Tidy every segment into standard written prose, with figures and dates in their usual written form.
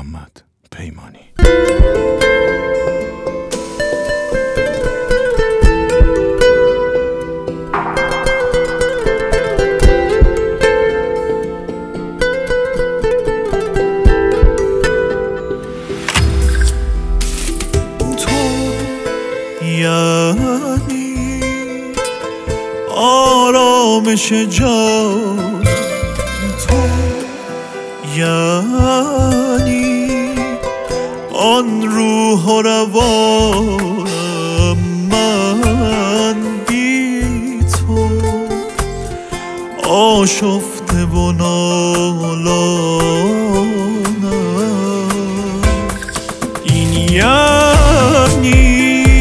محمد پیمانی. یعنی آرامش جان تو، یعنی آن روح و روانم من بی تو، آشفته و نالانم. این یعنی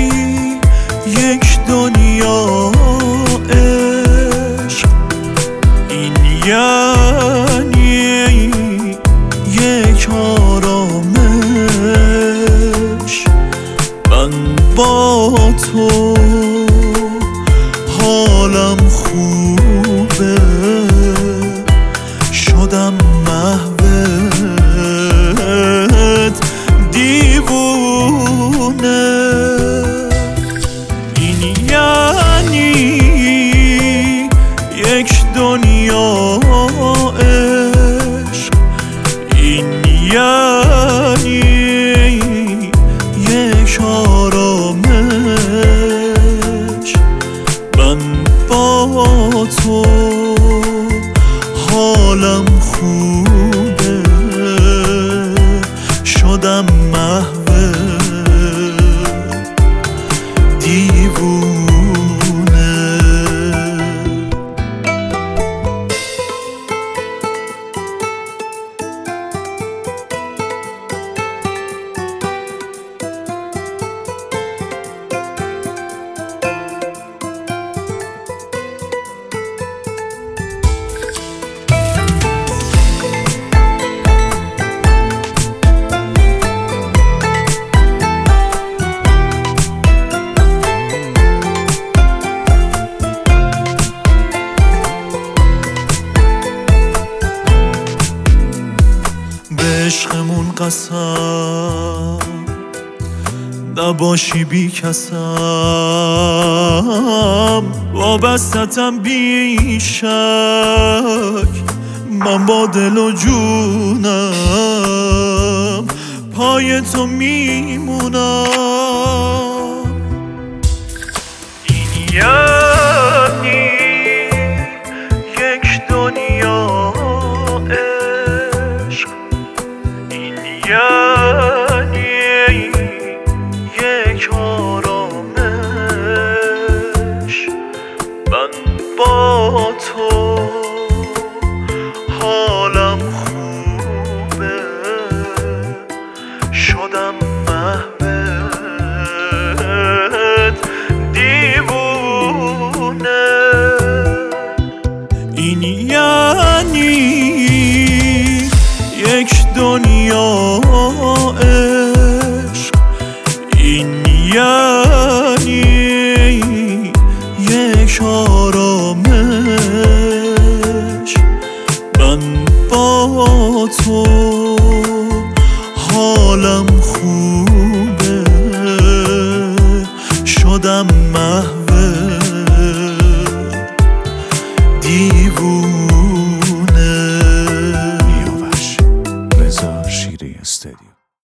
یک دنیا عشق، این یعنی یک آرامش. من با تو حالم خوبه، شدم محوت دیوونه. یک دنیا عشق، این یعنی یک آرامش. من با تو حالم خوبه، شدم محوت دیوونه. عشقمون قسم نباشی بی کسم، وابستتم بی شک، من با دل و جونم پای تو میمونم. این یعنی یک دنیا عشق، یعنی یک آرامش. من با تو حالم خوبه، شدم محوت دیوونه. این یعنی یک دنیا عشق، این یعنی یک آرامش. من با تو حالم خوبه، شدم محوت دیوونه. رضا شیری استودیو.